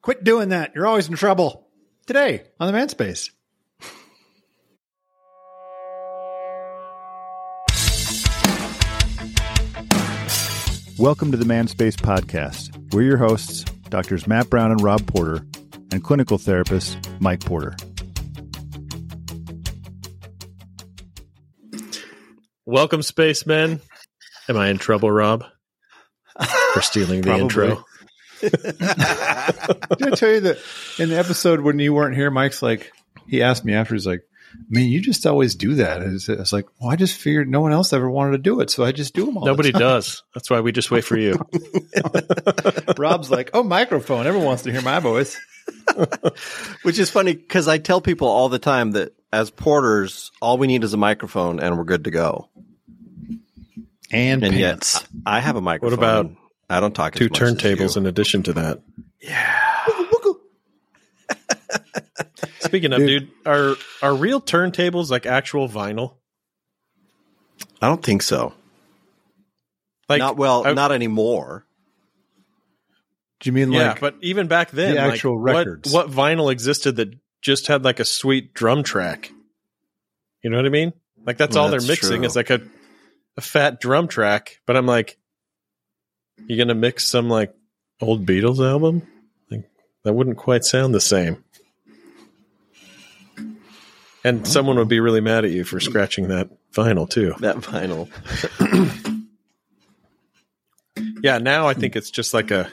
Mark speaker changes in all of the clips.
Speaker 1: Quit doing that. You're always in trouble. Today on the Man Space. Welcome to the Man Space podcast. We're your hosts, Doctors Matt Brown and Rob Porter, and clinical therapist Mike Porter.
Speaker 2: Welcome, spacemen. Am I in trouble, Rob, for stealing the intro?
Speaker 1: Did I tell you that in the episode when you weren't here, Mike's like, he asked me after, he's like, man, you just always do that. I was like, well, I just figured no one else ever wanted to do it, so I just do them all.
Speaker 2: Nobody does. That's why we just wait for you.
Speaker 1: Rob's like, oh, microphone. Everyone wants to hear my voice.
Speaker 3: Which is funny because I tell people all the time that as porters, all we need is a microphone and we're good to go.
Speaker 1: And pants.
Speaker 3: Yet, I have a microphone.
Speaker 2: What about
Speaker 3: I don't talk
Speaker 2: two
Speaker 3: as much
Speaker 2: turntables
Speaker 3: as you.
Speaker 2: in addition to that?
Speaker 3: Yeah.
Speaker 2: Speaking of, dude, are real turntables like actual vinyl?
Speaker 3: I don't think so.
Speaker 2: Like,
Speaker 3: not anymore.
Speaker 1: Do you mean like
Speaker 2: but even back then,
Speaker 1: the actual records?
Speaker 2: What vinyl existed that just had like a sweet drum track? You know what I mean? Like that's all they're mixing is like a fat drum track. But I'm like, you gonna mix some like old Beatles album? Like that wouldn't quite sound the same. And someone would be really mad at you for scratching that vinyl too.
Speaker 3: That vinyl.
Speaker 2: Yeah, now I think it's just like I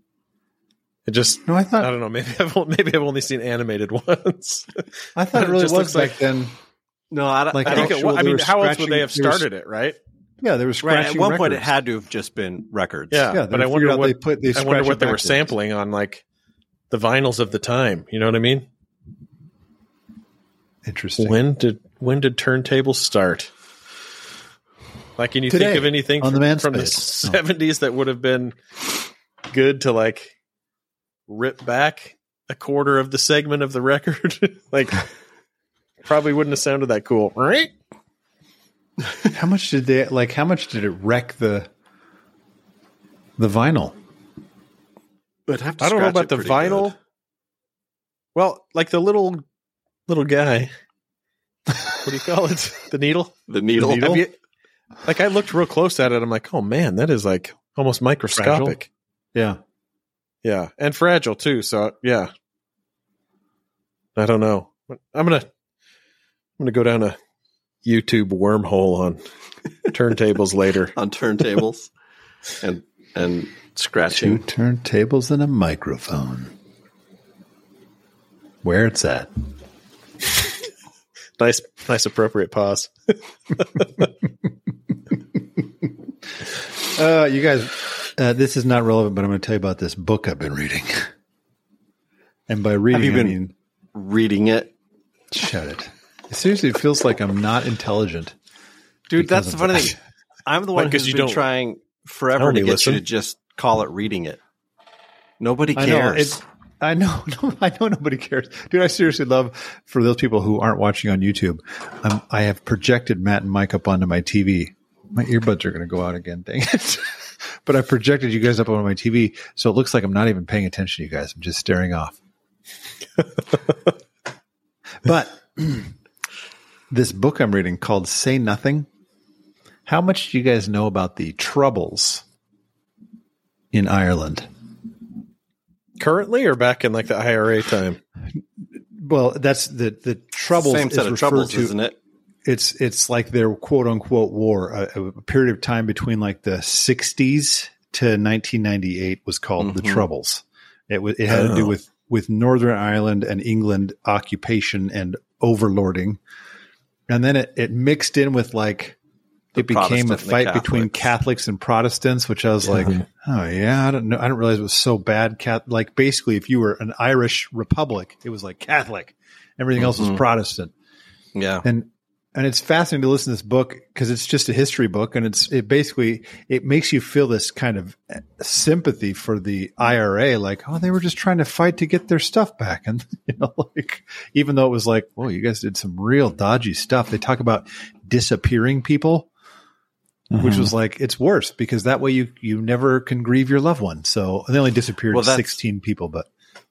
Speaker 2: don't know. Maybe I've only seen animated ones.
Speaker 1: I thought it really was back then.
Speaker 3: No, I
Speaker 2: think it was. I mean, how else would they have started it, right?
Speaker 1: Yeah, there was scratching
Speaker 3: at one point
Speaker 1: records.
Speaker 3: it had to have just been records.
Speaker 2: Yeah, but I wonder what they were
Speaker 1: backwards.
Speaker 2: sampling on, like the vinyls of the time. You know what I mean?
Speaker 1: Interesting.
Speaker 2: When did turntables start? Like, can you
Speaker 1: Today,
Speaker 2: think of anything
Speaker 1: on
Speaker 2: from the
Speaker 1: Space.
Speaker 2: 70s that would have been good to like rip back a quarter of the segment of the record? Like, probably wouldn't have sounded that cool, right?
Speaker 1: How much did it wreck the vinyl?
Speaker 3: But have to
Speaker 2: I don't know
Speaker 3: scratch
Speaker 2: about
Speaker 3: it
Speaker 2: the
Speaker 3: pretty
Speaker 2: vinyl.
Speaker 3: good.
Speaker 2: Well, like the little guy. What do you call it? The needle?
Speaker 3: The needle.
Speaker 1: The needle?
Speaker 2: Like I looked real close at it. I'm like, oh man, that is like almost microscopic.
Speaker 1: Yeah.
Speaker 2: Yeah. And fragile too. So yeah. I don't know. I'm gonna go down a YouTube wormhole on turntables later.
Speaker 3: On turntables and scratching.
Speaker 1: 2 turntables and a microphone. Where it's at.
Speaker 2: Nice appropriate pause.
Speaker 1: You guys, this is not relevant, but I'm going to tell you about this book I've been reading. And by reading,
Speaker 3: Have you been
Speaker 1: I mean
Speaker 3: reading it?
Speaker 1: shut it. Seriously, it feels like I'm not intelligent.
Speaker 3: Dude,
Speaker 1: because
Speaker 3: that's the
Speaker 1: of
Speaker 3: funny
Speaker 1: that.
Speaker 3: thing. I'm the one
Speaker 2: Because
Speaker 3: who's
Speaker 2: you
Speaker 3: been
Speaker 2: don't
Speaker 3: trying forever
Speaker 2: only
Speaker 3: to get
Speaker 2: listen.
Speaker 3: you to just call it reading it. Nobody
Speaker 1: I know,
Speaker 3: cares.
Speaker 1: I know nobody cares. Dude, I seriously love, for those people who aren't watching on YouTube, I have projected Matt and Mike up onto my TV. My earbuds are going to go out again, dang it. But I projected you guys up on my TV, so it looks like I'm not even paying attention to you guys. I'm just staring off. But this book I'm reading called Say Nothing. How much do you guys know about the Troubles in Ireland?
Speaker 2: Currently or back in like the IRA time?
Speaker 1: Well, that's the Troubles.
Speaker 3: Same set
Speaker 1: is
Speaker 3: of troubles,
Speaker 1: referred to,
Speaker 3: isn't it?
Speaker 1: It's like their quote unquote war, a period of time between like the 60s to 1998 was called the Troubles. It had to do with Northern Ireland and England occupation and overlording. And then it mixed in with like, it became a fight between Catholics and Protestants, which I was like, oh yeah, I don't know. I didn't realize it was so bad. Like basically if you were an Irish republic, it was like Catholic, everything else was Protestant.
Speaker 3: Yeah.
Speaker 1: And it's fascinating to listen to this book because it's just a history book, and it makes you feel this kind of sympathy for the IRA, like, oh, they were just trying to fight to get their stuff back. And, like, even though it was like, whoa, you guys did some real dodgy stuff. They talk about disappearing people, which was like, it's worse because that way you never can grieve your loved one. So they only disappeared 16 people, but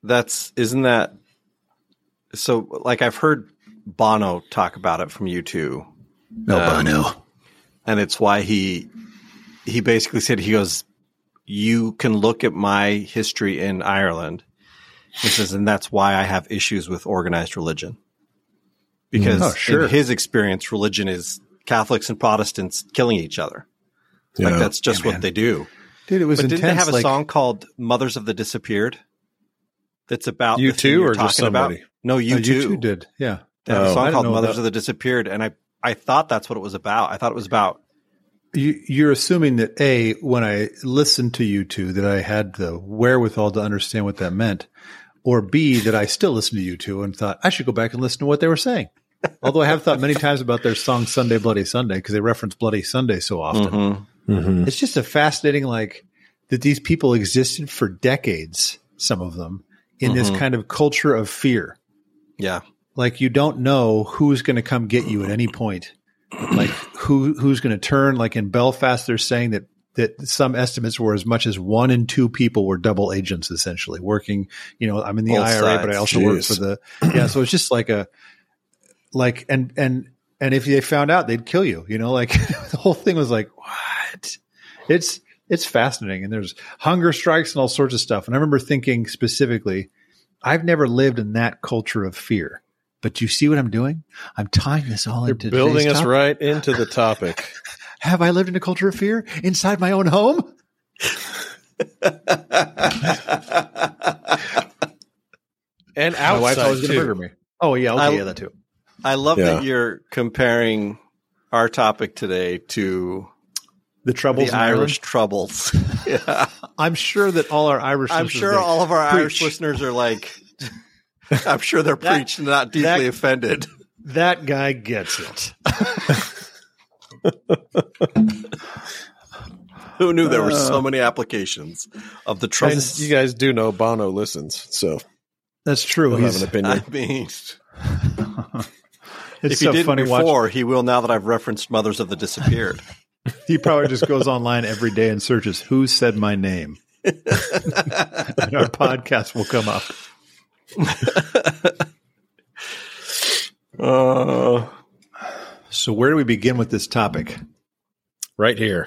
Speaker 3: isn't that so? Like I've heard Bono talk about it from U2.
Speaker 1: Bono,
Speaker 3: and it's why he basically said, he goes, you can look at my history in Ireland. He says, and that's why I have issues with organized religion, because in his experience, religion is Catholics and Protestants killing each other. Yeah. Like that's just what they do.
Speaker 1: Dude, it was
Speaker 3: but
Speaker 1: intense.
Speaker 3: Didn't they have a song called "Mothers of the Disappeared"? That's about
Speaker 2: U2 or just somebody?
Speaker 3: About? No, U2
Speaker 1: did. Yeah,
Speaker 3: they have a song called "Mothers of the Disappeared," and I thought that's what it was about. I thought it was about.
Speaker 1: You're assuming that when I listened to U2, that I had the wherewithal to understand what that meant, or B, that I still listened to U2 and thought I should go back and listen to what they were saying. Although I have thought many times about their song "Sunday Bloody Sunday" because they reference Bloody Sunday so often.
Speaker 3: Mm-hmm.
Speaker 1: Mm-hmm. It's just a fascinating, that these people existed for decades, some of them, in this kind of culture of fear.
Speaker 3: Yeah.
Speaker 1: Like you don't know who's going to come get you at any point. Like who's going to turn. Like in Belfast, they're saying that some estimates were as much as 1 in 2 people were double agents, essentially working. I'm in the
Speaker 3: Both
Speaker 1: IRA,
Speaker 3: sides.
Speaker 1: but I also work for the So it's just and if they found out, they'd kill you. The whole thing was like, what? It's fascinating, and there's hunger strikes and all sorts of stuff. And I remember thinking specifically, I've never lived in that culture of fear. But you see what I'm doing? I'm tying this all into
Speaker 2: building us
Speaker 1: topic.
Speaker 2: right into the topic.
Speaker 1: Have I lived in a culture of fear inside my own home?
Speaker 2: And
Speaker 1: my wife's
Speaker 2: outside
Speaker 1: always going to
Speaker 2: too.
Speaker 1: murder me. Oh yeah, okay, that too.
Speaker 3: I love that you're comparing our topic today to
Speaker 1: the troubles,
Speaker 3: the Irish troubles. Yeah.
Speaker 1: I'm sure that all our Irish.
Speaker 3: I'm sure all of our Irish listeners are like. I'm sure they're preached and not deeply offended.
Speaker 1: That guy gets it.
Speaker 3: Who knew there were so many applications of the troubles?
Speaker 2: You guys do know Bono listens, so
Speaker 1: that's true.
Speaker 2: He'll have an opinion.
Speaker 3: I mean,
Speaker 1: it's
Speaker 3: if he
Speaker 1: so
Speaker 3: didn't
Speaker 1: funny
Speaker 3: before, he will now that I've referenced Mothers of the Disappeared.
Speaker 1: He probably just goes online every day and searches who said my name. And our podcast will come up. So where do we begin with this topic?
Speaker 2: Right here.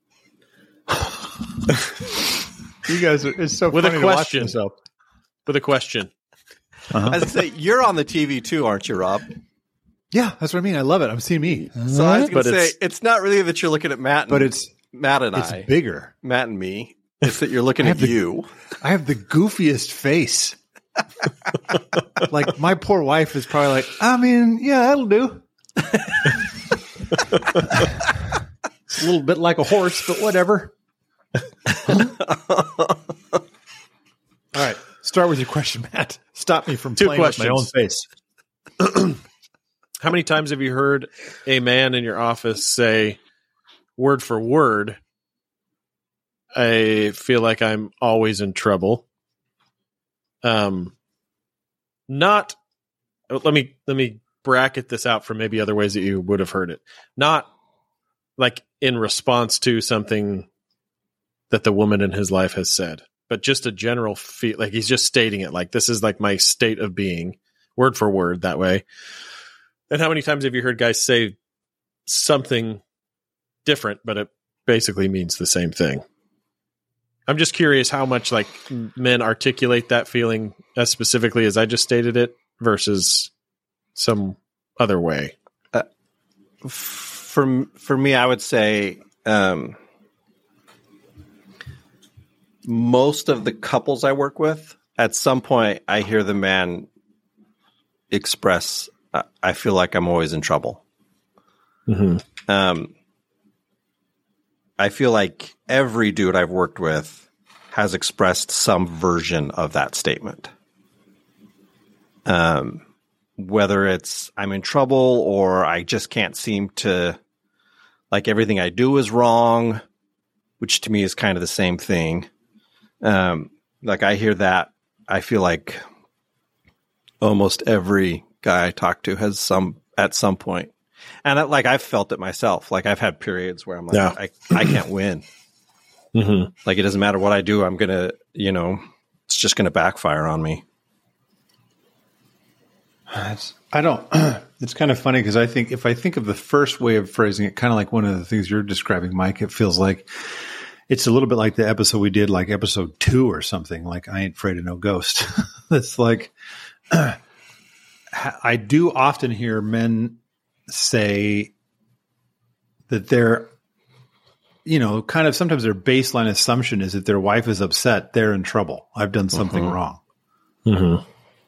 Speaker 1: You guys, it's so
Speaker 2: with
Speaker 1: funny
Speaker 2: a
Speaker 1: to watch
Speaker 2: question.
Speaker 1: yourself.
Speaker 2: With a question.
Speaker 3: I say you're on the TV too, aren't you, Rob?
Speaker 1: Yeah, that's what I mean. I love it. I'm seeing me.
Speaker 3: So I was going to say it's not really that you're looking at Matt,
Speaker 1: but it's
Speaker 3: Matt and
Speaker 1: it's
Speaker 3: I. It's
Speaker 1: bigger.
Speaker 3: Matt and me. It's that you're looking at you.
Speaker 1: I have the goofiest face. Like my poor wife is probably like, I mean, yeah, that'll do. It's a little bit like a horse, but whatever. All right, start with your question, Matt. Stop me from playing with my own face.
Speaker 2: How many times have you heard a man in your office say, word for word, I feel like I'm always in trouble? Not, let me bracket this out from maybe other ways that you would have heard it. Not like in response to something that the woman in his life has said, but just a general feel, like he's just stating it like, this is like my state of being, word for word, that way. And how many times have you heard guys say something different, but it basically means the same thing? I'm just curious how much like men articulate that feeling as specifically as I just stated it versus some other way.
Speaker 3: For me, I would say most of the couples I work with, at some point, I hear the man express, I feel like I'm always in trouble.
Speaker 2: Mm-hmm.
Speaker 3: I feel like every dude I've worked with has expressed some version of that statement. Whether it's I'm in trouble or I just can't seem to, like everything I do is wrong, which to me is kind of the same thing. Like I hear that, I feel like almost every guy I talk to has at some point. And I've felt it myself. Like I've had periods where I'm like, I can't win.
Speaker 2: Mm-hmm.
Speaker 3: Like it doesn't matter what I do. I'm going to, it's just going to backfire on me.
Speaker 1: I don't. It's kind of funny because I think if I think of the first way of phrasing it, kind of like one of the things you're describing, Mike, it feels like it's a little bit like the episode we did, like episode 2 or something, like I Ain't Afraid of No Ghost. It's like I do often hear men say that they're, kind of sometimes their baseline assumption is that their wife is upset, they're in trouble. I've done something wrong.
Speaker 2: Mm-hmm.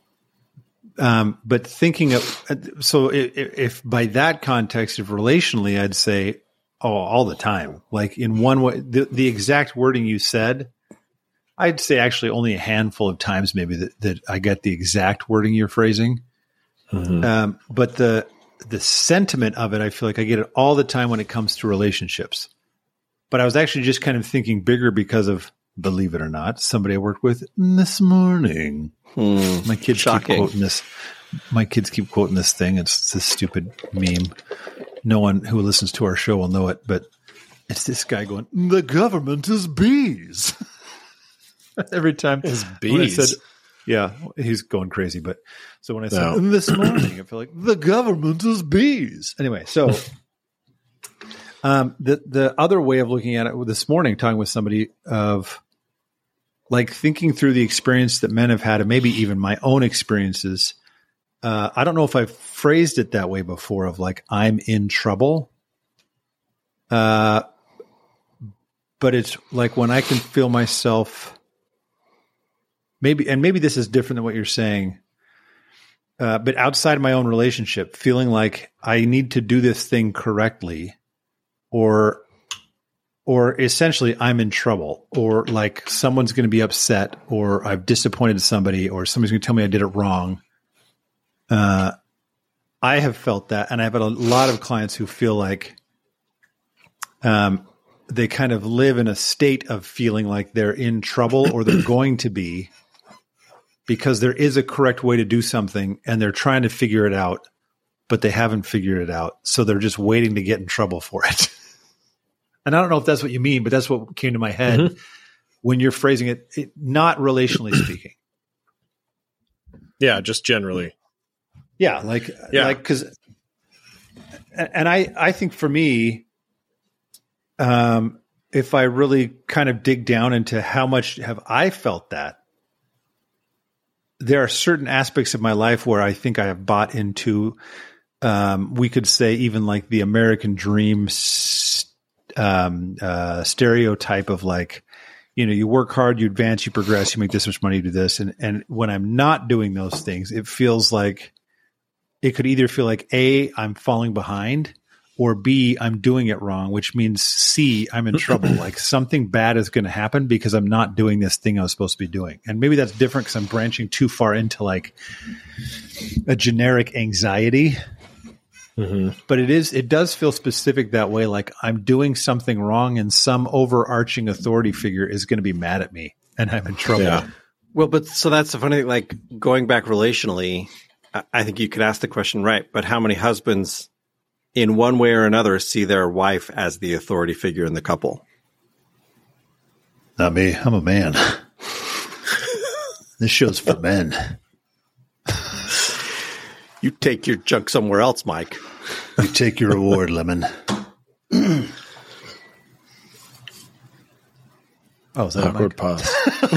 Speaker 1: But thinking of, so if by that context, if relationally, I'd say, all the time, like in one way, the exact wording you said, I'd say actually only a handful of times maybe that I get the exact wording you're phrasing. Mm-hmm. But the sentiment of it, I feel like I get it all the time when it comes to relationships. But I was actually just kind of thinking bigger because of, believe it or not, somebody I worked with this morning. My kids keep quoting this. My kids keep quoting this thing. It's this stupid meme. No one who listens to our show will know it, but it's this guy going, "The government is bees." Every time
Speaker 2: is bees.
Speaker 1: Yeah, he's going crazy. But so when I said this morning, I feel like the government is bees. Anyway, so the other way of looking at it this morning, talking with somebody of like thinking through the experience that men have had, and maybe even my own experiences. I don't know if I've phrased it that way before of like, I'm in trouble. But it's like when I can feel myself maybe this is different than what you're saying. But outside my own relationship, feeling like I need to do this thing correctly or essentially I'm in trouble, or like someone's going to be upset, or I've disappointed somebody, or somebody's going to tell me I did it wrong. I have felt that, and I've had a lot of clients who feel like they kind of live in a state of feeling like they're in trouble or they're going to be, because there is a correct way to do something and they're trying to figure it out, but they haven't figured it out. So they're just waiting to get in trouble for it. And I don't know if that's what you mean, but that's what came to my head when you're phrasing it, not relationally speaking.
Speaker 2: Yeah, just generally.
Speaker 1: Yeah, because, and I think for me, if I really kind of dig down into how much have I felt that, there are certain aspects of my life where I think I have bought into, we could say even like the American dream stereotype of like, you work hard, you advance, you progress, you make this much money, you do this. And when I'm not doing those things, it feels like it could either feel like A, I'm falling behind, or B, I'm doing it wrong, which means C, I'm in trouble. Like something bad is going to happen because I'm not doing this thing I was supposed to be doing. And maybe that's different because I'm branching too far into like a generic anxiety. Mm-hmm. But it does feel specific that way. Like I'm doing something wrong and some overarching authority figure is going to be mad at me and I'm in trouble.
Speaker 3: Yeah. Well, but so that's the funny thing, like going back relationally, I think you could ask the question, right? But how many husbands in one way or another see their wife as the authority figure in the couple?
Speaker 1: Not me. I'm a man. This show's for men.
Speaker 3: You take your junk somewhere else, Mike.
Speaker 1: You take your reward, Lemon. Oh, is that
Speaker 2: awkward pause?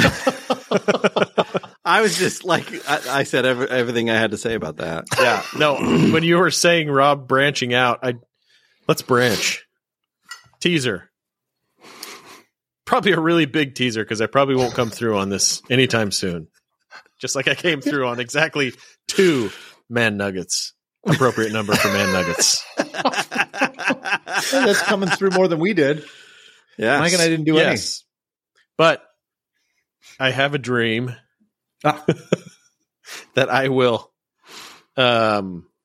Speaker 3: I was just like, I said everything I had to say about that.
Speaker 2: Yeah. No, when you were saying Rob branching out, let's branch. Teaser. Probably a really big teaser because I probably won't come through on this anytime soon. Just like I came through on exactly 2 man nuggets. Appropriate number for man nuggets.
Speaker 1: That's coming through more than we did.
Speaker 3: Yeah,
Speaker 1: Mike and I didn't do any.
Speaker 2: But I have a dream that I will, I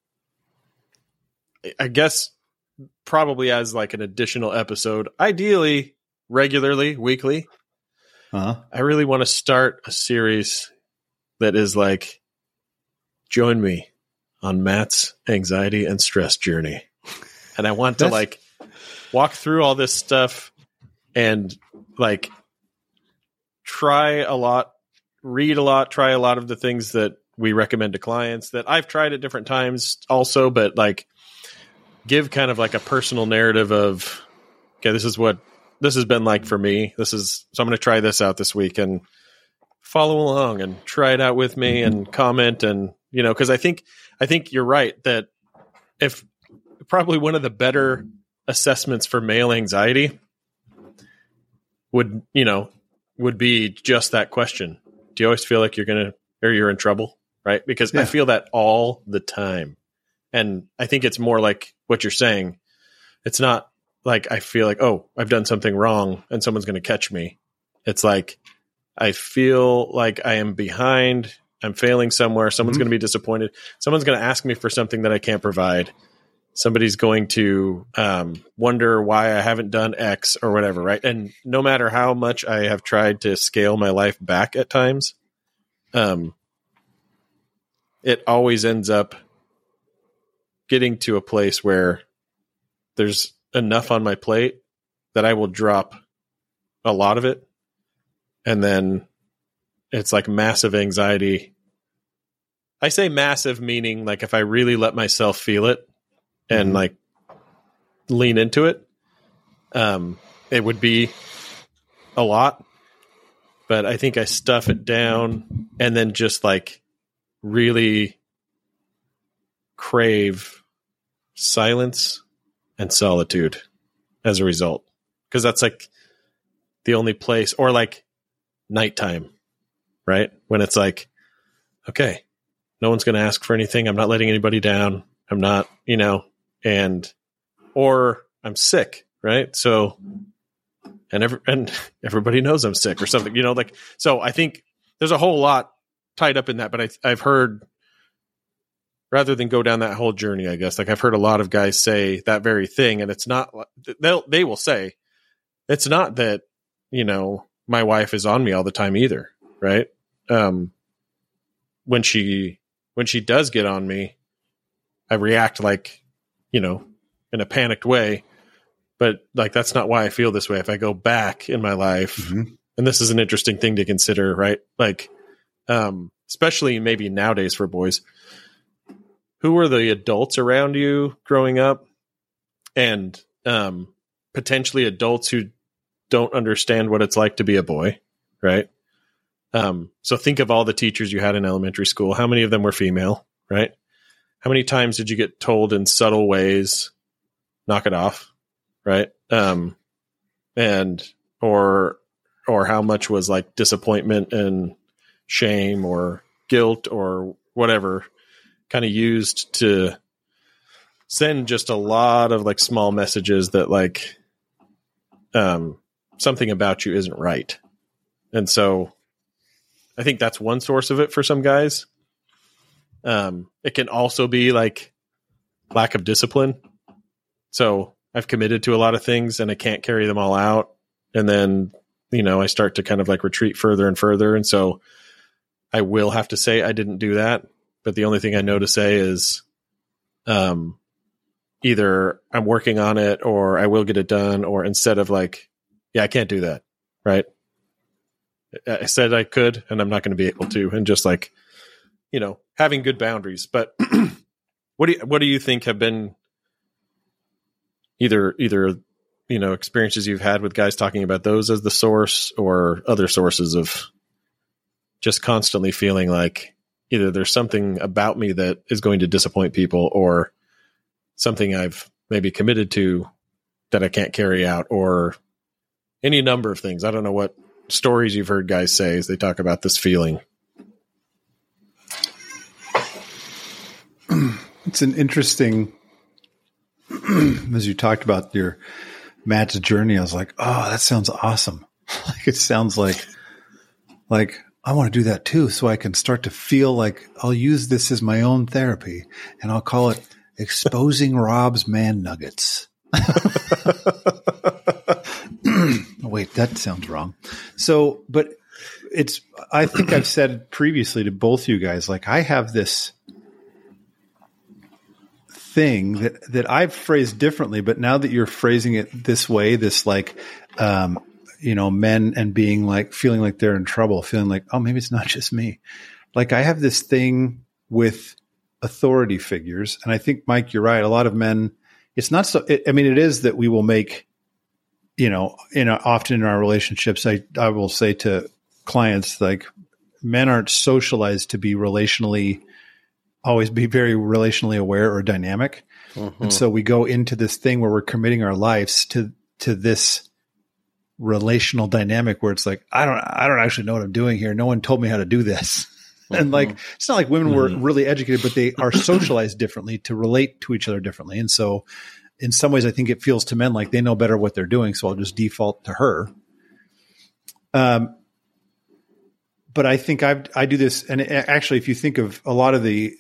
Speaker 2: guess, probably as like an additional episode, ideally regularly, weekly. I really want to start a series that is like, join me on Matt's anxiety and stress journey. And I want to like walk through all this stuff and like try a lot read a lot, try a lot of the things that we recommend to clients that I've tried at different times also, but like give kind of like a personal narrative of, okay, this is what this has been like for me. So I'm going to try this out this week and follow along and try it out with me and comment. And, cause I think you're right that if probably one of the better assessments for male anxiety would be just that question. Do you always feel like you're in trouble? Right. Because I feel that all the time. And I think it's more like what you're saying. It's not like I feel like, oh, I've done something wrong and someone's going to catch me. It's like, I feel like I am behind. I'm failing somewhere. Someone's going to be disappointed. Someone's going to ask me for something that I can't provide. Somebody's going to wonder why I haven't done X or whatever. Right. And no matter how much I have tried to scale my life back at times, it always ends up getting to a place where there's enough on my plate that I will drop a lot of it. And then it's like massive anxiety. I say massive meaning like if I really let myself feel it and like lean into it, it would be a lot. But I think I stuff it down and then just like really crave silence and solitude as a result. Because that's like the only place, or like nighttime, right? When it's like, okay, no one's going to ask for anything. I'm not letting anybody down. I'm not, or I'm sick, right? So, and everybody knows I'm sick or something, so I think there's a whole lot tied up in that, but I've heard, rather than go down that whole journey, I guess, like I've heard a lot of guys say that very thing, and it's not, they will say, it's not that, my wife is on me all the time either, right? When she does get on me, I react like, in a panicked way, but like, that's not why I feel this way. If I go back in my life, and this is an interesting thing to consider, right? Like, especially maybe nowadays for boys, who were the adults around you growing up, and potentially adults who don't understand what it's like to be a boy, right? So think of all the teachers you had in elementary school. How many of them were female, right? How many times did you get told in subtle ways, knock it off, right? Or how much was like disappointment and shame or guilt or whatever kind of used to send just a lot of like small messages that like something about you isn't right. And so I think that's one source of it for some guys. It can also be like lack of discipline. So I've committed to a lot of things and I can't carry them all out. And then, I start to kind of like retreat further and further. And so I will have to say I didn't do that. But the only thing I know to say is either I'm working on it or I will get it done, or instead of like, yeah, I can't do that. Right. I said I could, and I'm not going to be able to. And just like, having good boundaries. But what do you think have been either, experiences you've had with guys talking about those as the source, or other sources of just constantly feeling like either there's something about me that is going to disappoint people, or something I've maybe committed to that I can't carry out, or any number of things. I don't know what stories you've heard guys say as they talk about this feeling.
Speaker 1: It's an interesting, as you talked about your Matt's journey, I was like, oh, that sounds awesome. Like, it sounds like I want to do that too. So I can start to feel like I'll use this as my own therapy, and I'll call it Exposing Rob's Man Nuggets. Wait, that sounds wrong. So, but I think I've said previously to both you guys, like, I have this thing that I've phrased differently, but now that you're phrasing it this way, this like, men and being like, feeling like they're in trouble, feeling like, oh, maybe it's not just me. Like I have this thing with authority figures. And I think, Mike, you're right. A lot of men, it's not so, it is that we will make, often in our relationships, I will say to clients, like, men aren't socialized to be always be very relationally aware or dynamic. Mm-hmm. And so we go into this thing where we're committing our lives to this relational dynamic where it's like, I don't actually know what I'm doing here. No one told me how to do this. Mm-hmm. And like, it's not like women were really educated, but they are socialized differently to relate to each other differently. And so in some ways, I think it feels to men like they know better what they're doing. So I'll just default to her. But I think I do this. And actually, if you think of a lot of the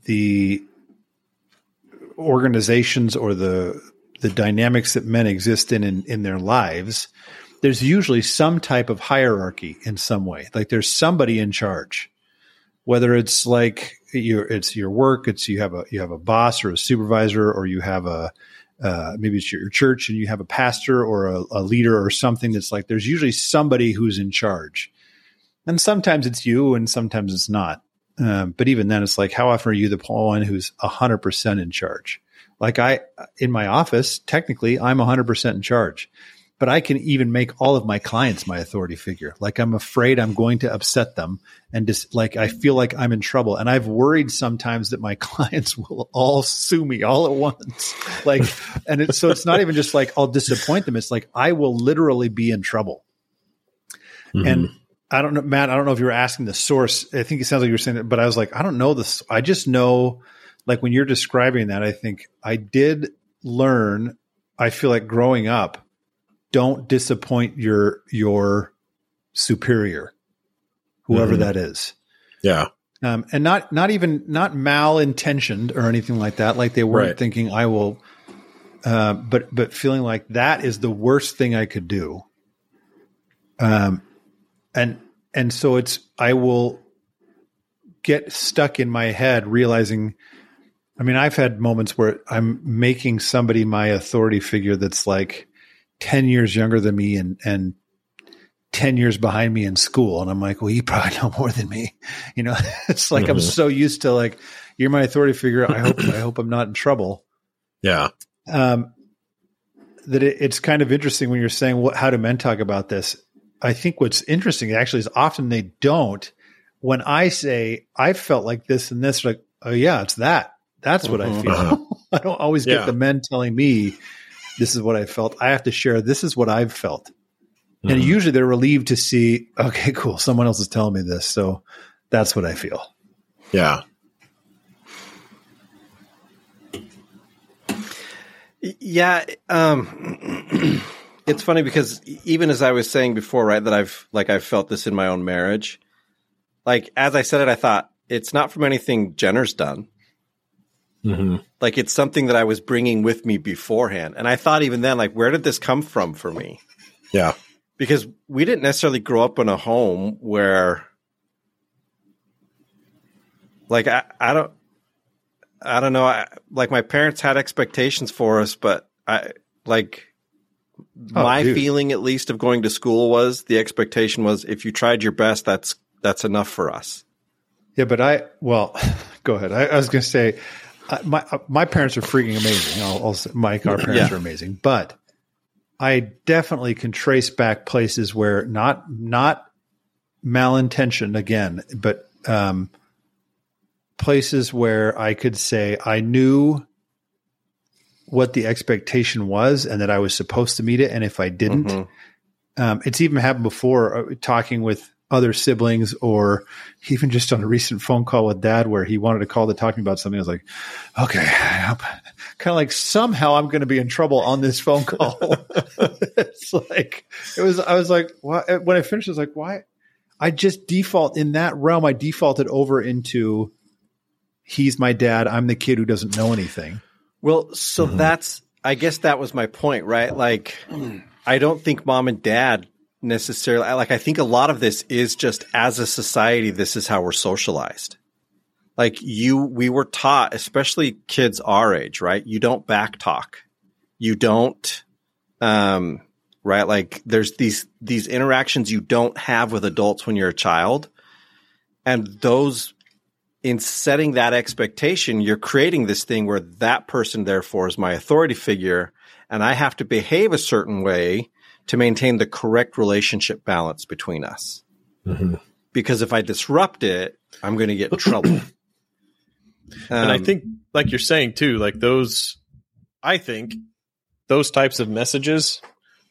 Speaker 1: organizations or the dynamics that men exist in their lives, there's usually some type of hierarchy in some way. Like there's somebody in charge, whether it's like it's your work, you have a boss or a supervisor, or you have maybe it's your church and you have a pastor or a leader or something that's like, there's usually somebody who's in charge. And sometimes it's you and sometimes it's not. But even then it's like, how often are you the one who's 100% in charge? Like in my office, technically I'm 100% in charge, but I can even make all of my clients my authority figure. Like I'm afraid I'm going to upset them. And just like, I feel like I'm in trouble. And I've worried sometimes that my clients will all sue me all at once. Like, so it's not even just like, I'll disappoint them. It's like, I will literally be in trouble. Mm-hmm. And I don't know, Matt, I don't know if you were asking the source. I think it sounds like you were saying that, but I was like, I don't know this. I just know, like when you're describing that, I think I did learn, I feel like growing up, don't disappoint your superior, whoever that is.
Speaker 4: Yeah.
Speaker 1: And not malintentioned or anything like that. Like they weren't thinking I will, but feeling like that is the worst thing I could do. And so I will get stuck in my head realizing, I've had moments where I'm making somebody my authority figure that's like 10 years younger than me and 10 years behind me in school. And I'm like, well, you probably know more than me. It's like, I'm so used to like, you're my authority figure. I hope I'm not in trouble.
Speaker 4: Yeah.
Speaker 1: That it's kind of interesting when you're saying how do men talk about this? I think what's interesting actually is often they don't. When I say I felt like this and this, like, oh yeah, it's that. That's what I feel. I don't always get the men telling me this is what I felt. I have to share, this is what I've felt. And usually they're relieved to see, okay, cool. Someone else is telling me this. So that's what I feel.
Speaker 4: Yeah.
Speaker 3: Yeah. It's funny because even as I was saying before, right, that I've felt this in my own marriage. Like, as I said it, I thought it's not from anything Jenner's done. Mm-hmm. Like, it's something that I was bringing with me beforehand. And I thought even then, like, where did this come from for me?
Speaker 4: Yeah.
Speaker 3: Because we didn't necessarily grow up in a home where, like, I don't know. Like, my parents had expectations for us, but my feeling, at least, of going to school was the expectation was if you tried your best, that's enough for us.
Speaker 1: Yeah, but go ahead. I was going to say, my parents are freaking amazing. I'll say, Mike, our parents are amazing, but I definitely can trace back places where not malintentioned again, but places where I could say I knew what the expectation was and that I was supposed to meet it. And if I didn't, it's even happened before talking with other siblings or even just on a recent phone call with Dad where he wanted to call to talk to me about something. I was like, okay, kind of like somehow I'm going to be in trouble on this phone call. I was like, why? When I finished, I was like, why? I just default in that realm. I defaulted over into he's my dad. I'm the kid who doesn't know anything.
Speaker 3: Well, so I guess that was my point, right? Like, I don't think mom and dad necessarily, I think a lot of this is just as a society, this is how we're socialized. Like we were taught, especially kids our age, right? You don't backtalk. You don't, right? Like there's these interactions you don't have with adults when you're a child. And those, in setting that expectation, you're creating this thing where that person, therefore, is my authority figure, and I have to behave a certain way to maintain the correct relationship balance between us. Mm-hmm. Because if I disrupt it, I'm going to get in trouble.
Speaker 2: And I think, like you're saying too, like I think those types of messages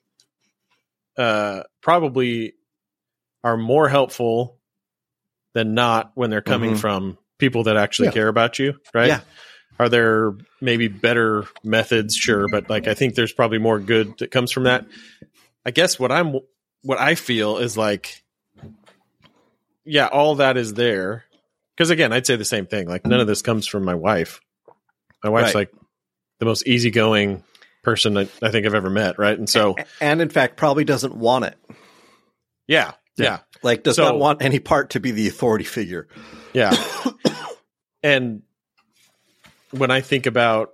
Speaker 2: probably are more helpful than not when they're coming from people that actually care about you, right? Yeah. Are there maybe better methods? Sure. But like, I think there's probably more good that comes from that. I guess what I feel is like, yeah, all that is there. Because again, I'd say the same thing. Like none of this comes from my wife. My wife's like the most easygoing person I think I've ever met. Right. And so,
Speaker 3: and in fact, probably doesn't want it.
Speaker 2: Yeah. Yeah.
Speaker 3: Like does not want any part to be the authority figure.
Speaker 2: Yeah. And when I think about,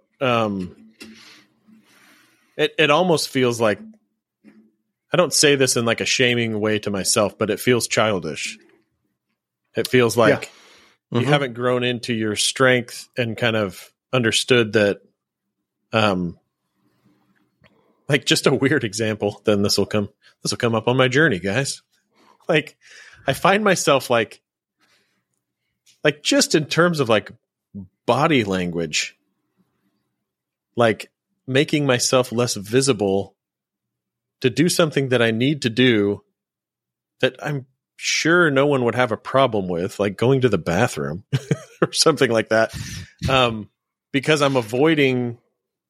Speaker 2: it almost feels like, I don't say this in like a shaming way to myself, but it feels childish. It feels like you haven't grown into your strength and kind of understood that, like just a weird example, then this will come up on my journey, guys. Like I find myself like just in terms of like body language, like making myself less visible to do something that I need to do that I'm sure no one would have a problem with, like going to the bathroom or something like that. Because I'm avoiding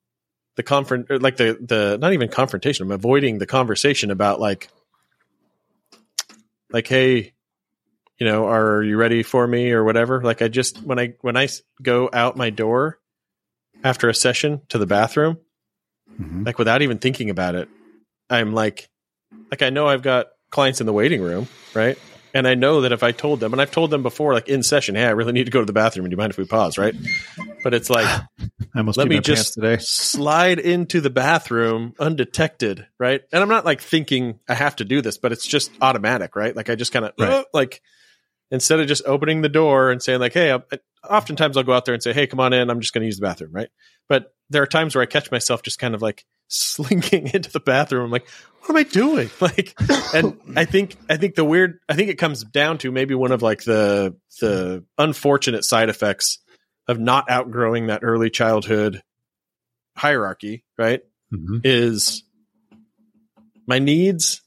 Speaker 2: the not even confrontation. I'm avoiding the conversation about like, hey, are you ready for me or whatever? Like I just, when I go out my door after a session to the bathroom, like without even thinking about it, I'm like I know I've got clients in the waiting room, right? And I know that if I told them, and I've told them before, like in session, hey, I really need to go to the bathroom. Do you mind if we pause, right? But it's like, let me just slide into the bathroom undetected, right? And I'm not like thinking I have to do this, but it's just automatic, right? Like I just kind of like, instead of just opening the door and saying like, hey, oftentimes I'll go out there and say, hey, come on in. I'm just going to use the bathroom, right? But there are times where I catch myself just kind of like slinking into the bathroom. I'm like, what am I doing? Like, and I think it comes down to maybe one of like the unfortunate side effects of not outgrowing that early childhood hierarchy, right? Is my needs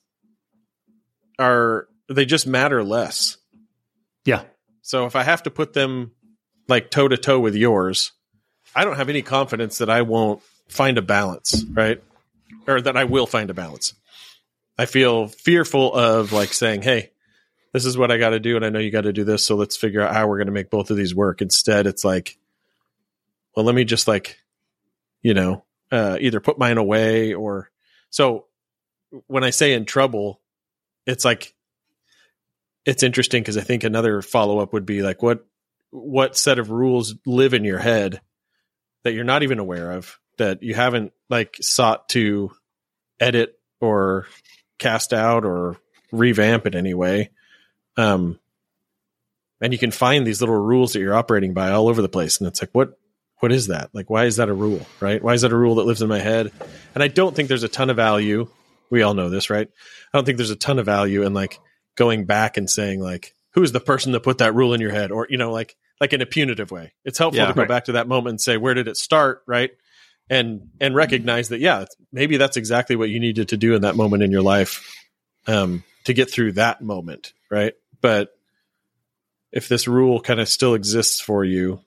Speaker 2: they just matter less.
Speaker 1: Yeah.
Speaker 2: So if I have to put them like toe to toe with yours, I don't have any confidence that I won't find a balance, right? Or that I will find a balance. I feel fearful of like saying, hey, this is what I got to do. And I know you got to do this. So let's figure out how we're going to make both of these work. Instead, it's like, well, let me just like, either put mine away or so when I say in trouble, it's like, it's interesting because I think another follow-up would be like, what set of rules live in your head that you're not even aware of, that you haven't like sought to edit or cast out or revamp in any way. And you can find these little rules that you're operating by all over the place. And it's like, what is that? Like, why is that a rule, right? Why is that a rule that lives in my head? And I don't think there's a ton of value. We all know this, right? I don't think there's a ton of value in like going back and saying like, who's the person that put that rule in your head? Or, like in a punitive way. It's helpful to go back to that moment and say, where did it start? Right. And recognize that, maybe that's exactly what you needed to do in that moment in your life, to get through that moment. Right. But if this rule kind of still exists for you,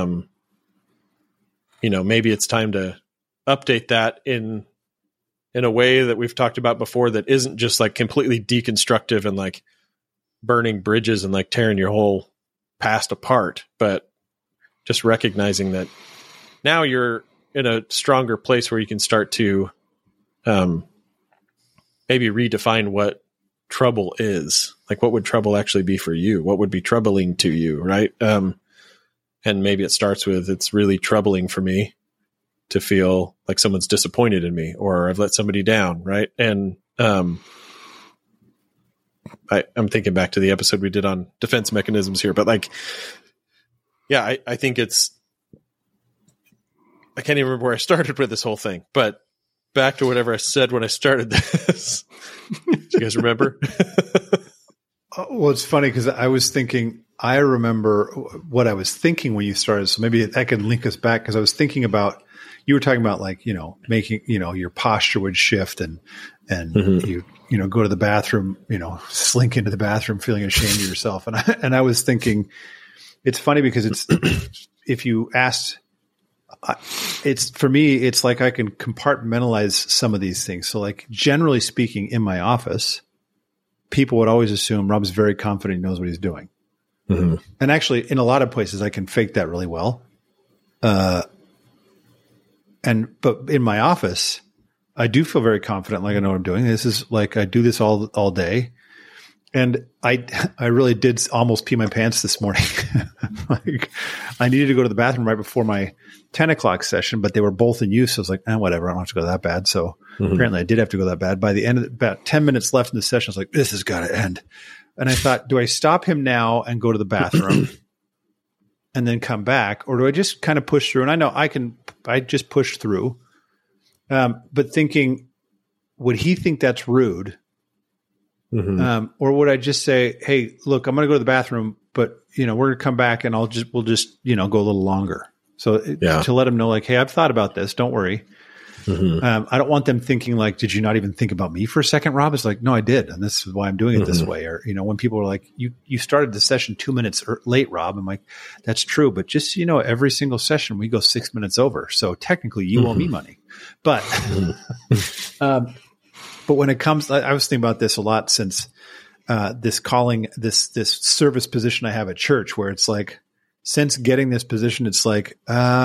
Speaker 2: maybe it's time to update that in a way that we've talked about before that isn't just like completely deconstructive and like burning bridges and like tearing your whole past apart, but just recognizing that now you're in a stronger place where you can start to maybe redefine what trouble is. Like, what would trouble actually be for you? What would be troubling to you, right? And maybe it starts with, it's really troubling for me to feel like someone's disappointed in me or I've let somebody down. Right. And, I'm thinking back to the episode we did on defense mechanisms here, but like, yeah, I think I can't even remember where I started with this whole thing, but back to whatever I said when I started this. Do you guys remember?
Speaker 1: Well, it's funny because I remember what I was thinking when you started. So maybe that could link us back because I was thinking about, you were talking about like, making, your posture would shift and you go to the bathroom, slink into the bathroom feeling ashamed of yourself. And I was thinking, it's funny because if you asked, for me, it's like I can compartmentalize some of these things. So like generally speaking in my office, people would always assume Rob's very confident, he knows what he's doing. Mm-hmm. And actually in a lot of places I can fake that really well. But in my office, I do feel very confident, like I know what I'm doing. This is like, I do this all day. And I really did almost pee my pants this morning. Like I needed to go to the bathroom right before my 10 o'clock session, but they were both in use. So I was like, whatever, I don't have to go that bad. So apparently I did have to go that bad. By the end of about 10 minutes left in the session, I was like, this has got to end. And I thought, do I stop him now and go to the bathroom and then come back? Or do I just kind of push through? And I know I just push through. But thinking, would he think that's rude? Mm-hmm. Or would I just say, hey, look, I'm going to go to the bathroom, but we're going to come back and we'll just go a little longer. So to let them know like, hey, I've thought about this. Don't worry. Mm-hmm. I don't want them thinking like, did you not even think about me for a second, Rob? It's like, no, I did. And this is why I'm doing it this way. Or, when people are like, you started the session 2 minutes late, Rob. I'm like, that's true. But just, so every single session we go 6 minutes over. So technically you owe me money, but, but when it comes, I was thinking about this a lot since this service position I have at church, where it's like, since getting this position, it's like,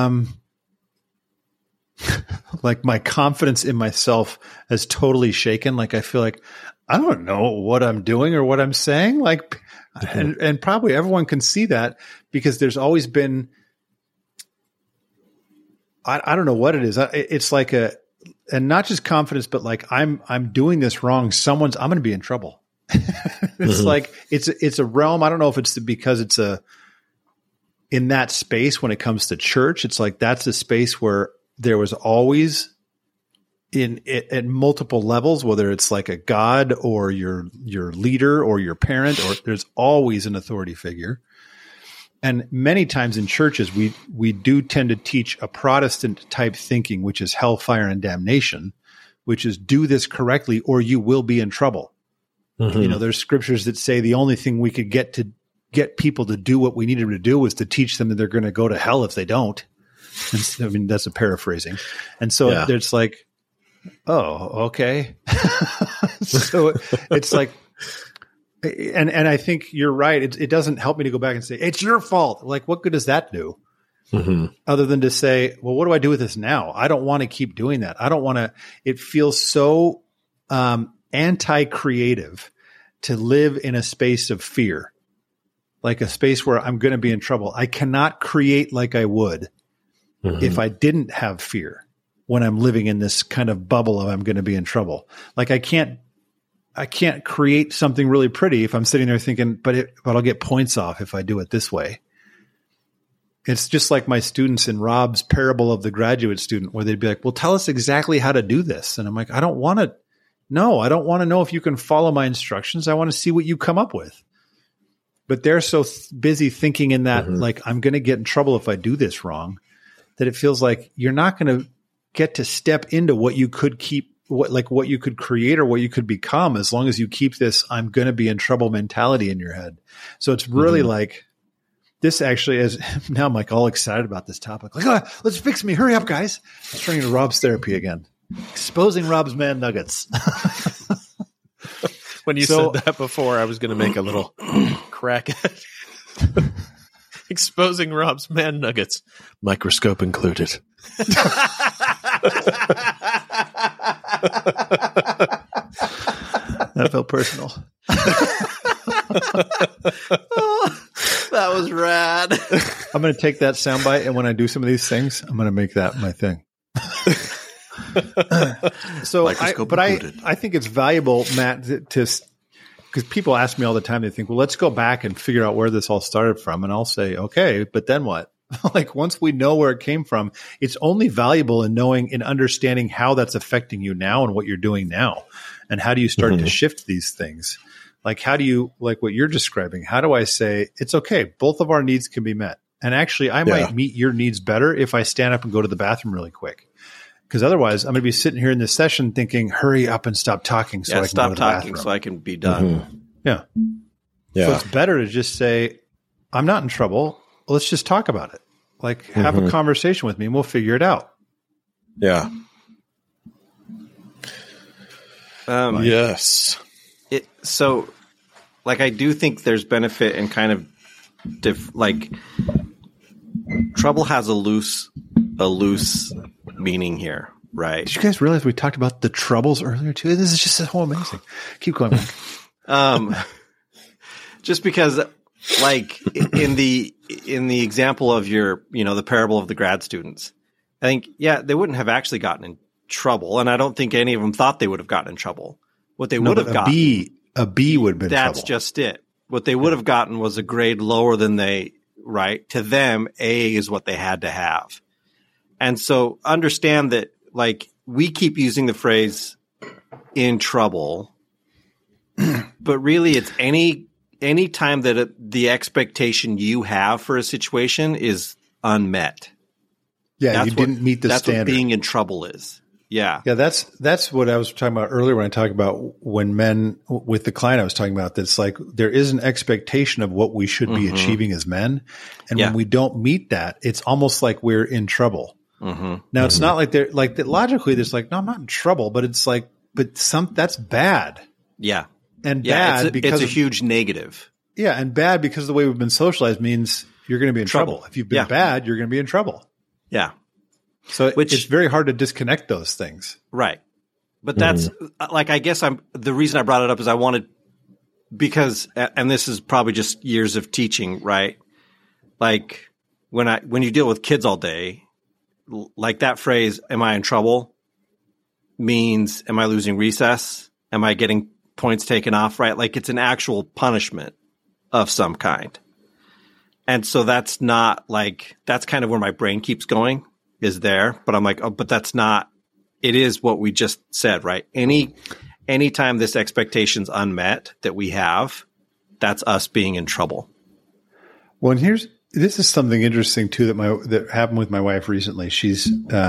Speaker 1: like my confidence in myself has totally shaken. Like I feel like I don't know what I'm doing or what I'm saying. Like, and probably everyone can see that because there's always been, I don't know what it is. It's like and not just confidence, but like I'm doing this wrong. I'm going to be in trouble. It's like, it's a realm. I don't know if it's because it's in that space when it comes to church, it's like, that's a space where there was always at multiple levels, whether it's like a God or your leader or your parent, or there's always an authority figure. And many times in churches, we do tend to teach a Protestant type thinking, which is hellfire and damnation, which is do this correctly or you will be in trouble. Mm-hmm. There's scriptures that say the only thing we could get people to do what we needed them to do was to teach them that they're going to go to hell if they don't. And, that's a paraphrasing. And so there's like, oh, okay. So it's like, and I think you're right. It doesn't help me to go back and say, it's your fault. Like, what good does that do? Mm-hmm. Other than to say, well, what do I do with this now? I don't want to keep doing that. I don't want to, it feels so anti-creative to live in a space of fear, like a space where I'm going to be in trouble. I cannot create like I would if I didn't have fear when I'm living in this kind of bubble of I'm going to be in trouble. Like I can't create something really pretty if I'm sitting there thinking, but I'll get points off if I do it this way. It's just like my students in Rob's parable of the graduate student, where they'd be like, well, tell us exactly how to do this. And I'm like, I don't want to know if you can follow my instructions. I want to see what you come up with. But they're so busy thinking in that, like, I'm going to get in trouble if I do this wrong, that it feels like you're not going to get to step into what you could what you could create or what you could become, as long as you keep this I'm going to be in trouble mentality in your head. So it's really like, this actually is, now I'm like all excited about this topic. Like, let's fix me. Hurry up, guys. I'm turning to Rob's therapy again. Exposing Rob's man nuggets.
Speaker 2: When you said that before, I was going to make a little crack at it. Exposing Rob's man nuggets, microscope included.
Speaker 1: That felt personal.
Speaker 3: That was rad.
Speaker 1: I'm going to take that soundbite, and when I do some of these things, I'm going to make that my thing. So, I think it's valuable, Matt, to because people ask me all the time. They think, well, let's go back and figure out where this all started from, and I'll say, okay, but then what? Like once we know where it came from, it's only valuable in knowing and understanding how that's affecting you now and what you're doing now, and how do you start to shift these things? Like how do you, like what you're describing? How do I say it's okay? Both of our needs can be met, and actually, I might meet your needs better if I stand up and go to the bathroom really quick. Because otherwise, I'm going to be sitting here in this session thinking, "Hurry up and stop talking, so I can
Speaker 3: stop
Speaker 1: go to the
Speaker 3: talking,
Speaker 1: bathroom.
Speaker 3: so I can be done."
Speaker 1: Yeah. So it's better to just say, "I'm not in trouble. Let's just talk about it. Like, have a conversation with me, and we'll figure it out."
Speaker 4: Yeah.
Speaker 2: Yes.
Speaker 3: So, like, I do think there's benefit in kind of trouble has a loose meaning here, right?
Speaker 1: Did you guys realize we talked about the troubles earlier too? This is just so amazing. Keep going.
Speaker 3: Just because, like, in the example of your, the parable of the grad students, I think, they wouldn't have actually gotten in trouble, and I don't think any of them thought they would have gotten in trouble. What they would have gotten,
Speaker 1: a B would have been
Speaker 3: that's
Speaker 1: trouble.
Speaker 3: just it. What they would have gotten was a grade lower than they, right? To them, A is what they had to have. And so understand that, like, we keep using the phrase "in trouble," but really it's any time that the expectation you have for a situation is unmet.
Speaker 1: Yeah, you didn't meet the
Speaker 3: that's
Speaker 1: standard.
Speaker 3: That's what being in trouble is. Yeah.
Speaker 1: Yeah, that's what I was talking about earlier when I talked about when men with the client I was talking about. That's like there is an expectation of what we should be achieving as men. And when we don't meet that, it's almost like we're in trouble. Now it's not like they're like that logically there's like, no, I'm not in trouble, but it's like, that's bad.
Speaker 3: Yeah.
Speaker 1: And bad
Speaker 3: because it's a huge negative.
Speaker 1: Yeah. And bad because of the way we've been socialized means you're going to be in trouble. If you've been bad, you're going to be in trouble.
Speaker 3: Yeah.
Speaker 1: So it's very hard to disconnect those things.
Speaker 3: Right. But that's like, I guess the reason I brought it up is I wanted, because, and this is probably just years of teaching, right? Like when you deal with kids all day, like that phrase, "Am I in trouble?" means, am I losing recess? Am I getting points taken off? Right. Like it's an actual punishment of some kind. And so that's not like, that's kind of where my brain keeps going. Is there, but I'm like, oh, but that's not, it is what we just said, right? Anytime this expectation's unmet that we have, that's us being in trouble.
Speaker 1: Well, and this is something interesting too that happened with my wife recently. She's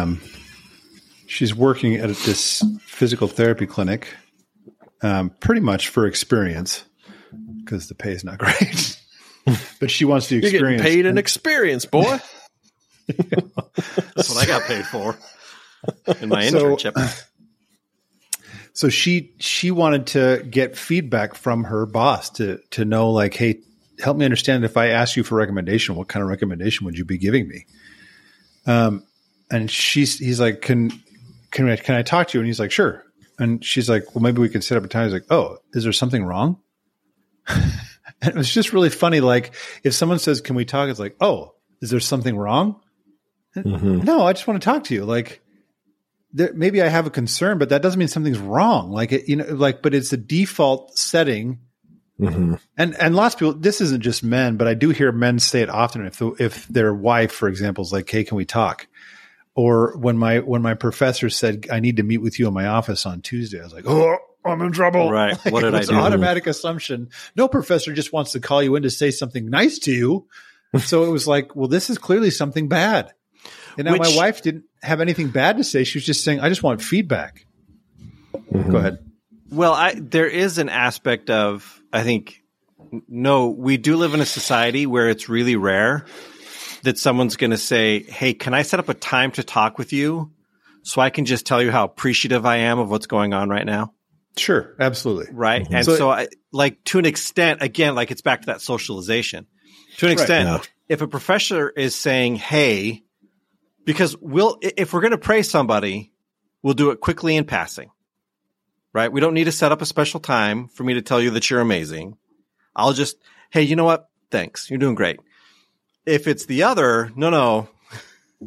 Speaker 1: working at this physical therapy clinic, pretty much for experience because the pay is not great, but she wants the experience.
Speaker 2: You're getting paid in experience, boy.
Speaker 3: That's what I got paid for in my internship.
Speaker 1: So she wanted to get feedback from her boss to know, like, hey, help me understand, if I ask you for a recommendation, what kind of recommendation would you be giving me? And he's like, can I talk to you? And he's like, sure. And she's like, well, maybe we can set up a time. He's like, oh, is there something wrong? And it was just really funny. Like if someone says, can we talk? It's like, oh, is there something wrong? No, I just want to talk to you. Like, maybe I have a concern, but that doesn't mean something's wrong. Like, but it's a default setting. And lots of people, this isn't just men, but I do hear men say it often. If their wife, for example, is like, hey, can we talk? Or when my professor said, I need to meet with you in my office on Tuesday, I was like, oh, I'm in trouble.
Speaker 3: Right.
Speaker 1: Like,
Speaker 3: what did I do?
Speaker 1: It's an automatic assumption. No professor just wants to call you in to say something nice to you. So it was like, well, this is clearly something bad. And now my wife didn't have anything bad to say. She was just saying, I just want feedback. Go ahead.
Speaker 3: Well, there is an aspect of, I think, we do live in a society where it's really rare that someone's going to say, hey, can I set up a time to talk with you so I can just tell you how appreciative I am of what's going on right now?
Speaker 1: Sure. Absolutely.
Speaker 3: Right. And so to an extent, again, like it's back to that socialization. To an extent, if a professor is saying, hey, because if we're going to praise somebody, we'll do it quickly in passing, right? We don't need to set up a special time for me to tell you that you're amazing. I'll just, hey, you know what? Thanks. You're doing great. If it's the other, no,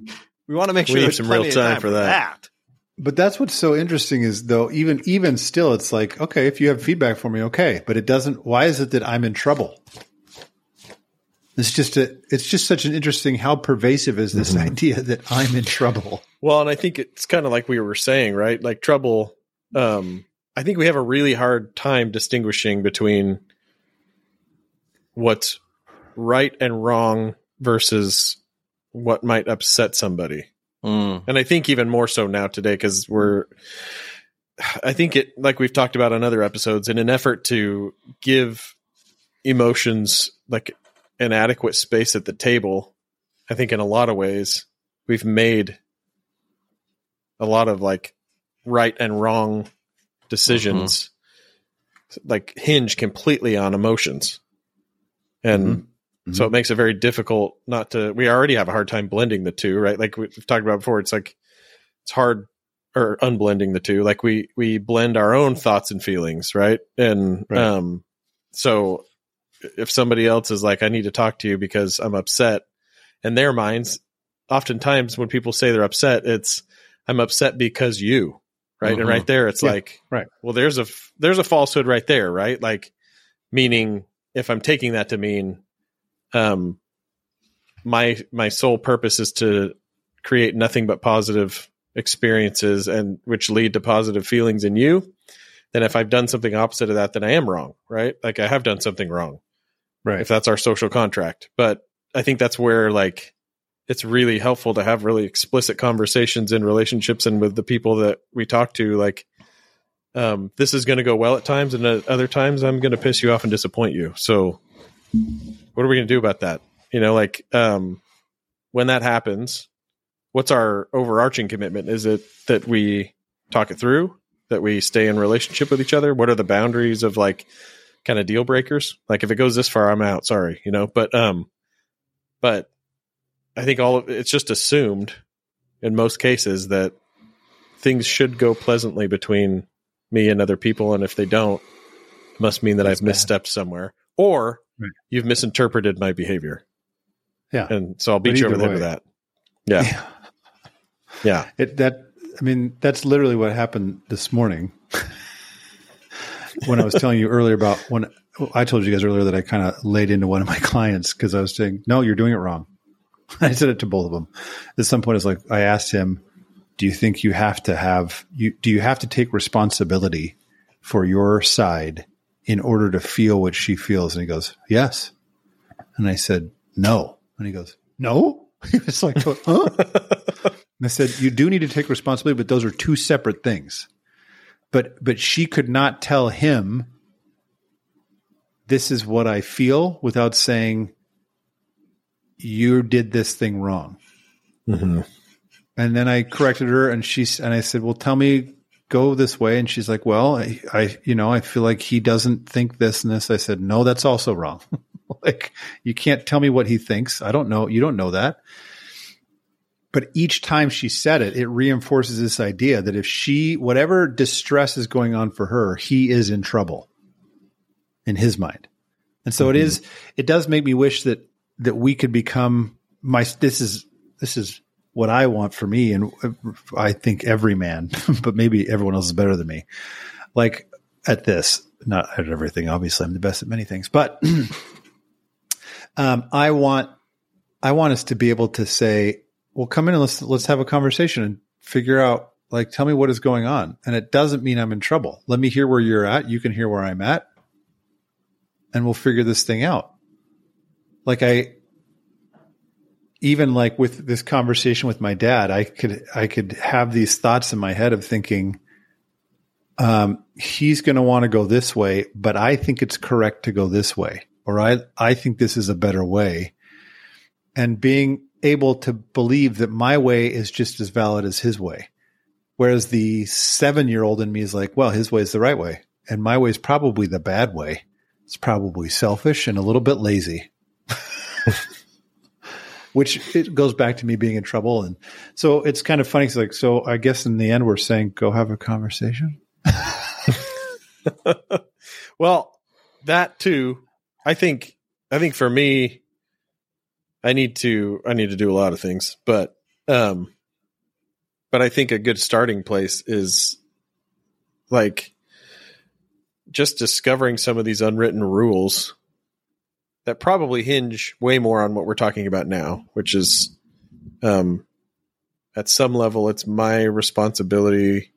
Speaker 3: We want to make sure
Speaker 2: We have
Speaker 3: there's
Speaker 2: some
Speaker 3: plenty
Speaker 2: real
Speaker 3: of
Speaker 2: time for that.
Speaker 1: But that's what's so interesting is though, even still, it's like, okay, if you have feedback for me, okay, but it doesn't, why is it that I'm in trouble? It's just such an interesting, how pervasive is this idea that I'm in trouble?
Speaker 2: Well, and I think it's kind of like we were saying, right? Like trouble. I think we have a really hard time distinguishing between what's right and wrong versus what might upset somebody. And I think even more so now today, because I think it, like we've talked about on other episodes, in an effort to give emotions like an adequate space at the table, I think in a lot of ways we've made a lot of like right and wrong decisions like hinge completely on emotions. And so it makes it very difficult we already have a hard time blending the two, right? Like we've talked about before, it's like, it's hard or unblending the two. Like we blend our own thoughts and feelings. Right. And, so if somebody else is like, I need to talk to you because I'm upset, in their minds, oftentimes when people say they're upset, it's, I'm upset because you, right. And right there, it's like, well, there's a falsehood right there. Right. Like meaning if I'm taking that to mean, my sole purpose is to create nothing but positive experiences and which lead to positive feelings in you, then if I've done something opposite of that, then I am wrong, right? Like I have done something wrong,
Speaker 1: right?
Speaker 2: If that's our social contract. But I think that's where like, it's really helpful to have really explicit conversations in relationships and with the people that we talk to, like, this is going to go well at times and at other times I'm going to piss you off and disappoint you. So what are we going to do about that? You know, like, when that happens, what's our overarching commitment? Is it that we talk it through, that we stay in relationship with each other? What are the boundaries of like kind of deal breakers? Like if it goes this far, I'm out, sorry, you know, but I think it's just assumed in most cases that things should go pleasantly between me and other people. And if they don't, it must mean that I've misstepped somewhere or you've misinterpreted my behavior.
Speaker 1: Yeah.
Speaker 2: And so I'll beat you over there with that. Yeah. Yeah.
Speaker 1: That's literally what happened this morning. When I was telling you earlier about when I told you guys earlier that I kind of laid into one of my clients because I was saying, no, you're doing it wrong. I said it to both of them. At some point, it's like, I asked him, do you think you have to take responsibility for your side in order to feel what she feels? And he goes, yes. And I said, no. And he goes, no. He was like, huh? And I said, you do need to take responsibility, but those are two separate things. But she could not tell him, this is what I feel, without saying, you did this thing wrong. Mm-hmm. And then I corrected her and I said, well, tell me, go this way. And she's like, well, I feel like he doesn't think this and this. I said, no, that's also wrong. Like, you can't tell me what he thinks. I don't know. You don't know that. But each time she said it, it reinforces this idea that if whatever distress is going on for her, he is in trouble in his mind. And so it does make me wish that we could become this is what I want for me. And I think every man, but maybe everyone else is better than me. Like at this, not at everything. Obviously I'm the best at many things, but I want us to be able to say, well, come in and let's have a conversation and figure out, like, tell me what is going on. And it doesn't mean I'm in trouble. Let me hear where you're at. You can hear where I'm at, and we'll figure this thing out. Like even like with this conversation with my dad, I could have these thoughts in my head of thinking, he's going to want to go this way, but I think it's correct to go this way, or I think this is a better way. And being able to believe that my way is just as valid as his way. Whereas the 7-year-old in me is like, well, his way is the right way. And my way is probably the bad way. It's probably selfish and a little bit lazy. Which it goes back to me being in trouble. And so it's kind of funny. It's like, so I guess in the end, we're saying, go have a conversation.
Speaker 2: Well, that too, I think for me, I need to do a lot of things, but, But I think a good starting place is like just discovering some of these unwritten rules that probably hinge way more on what we're talking about now, which is at some level, it's my responsibility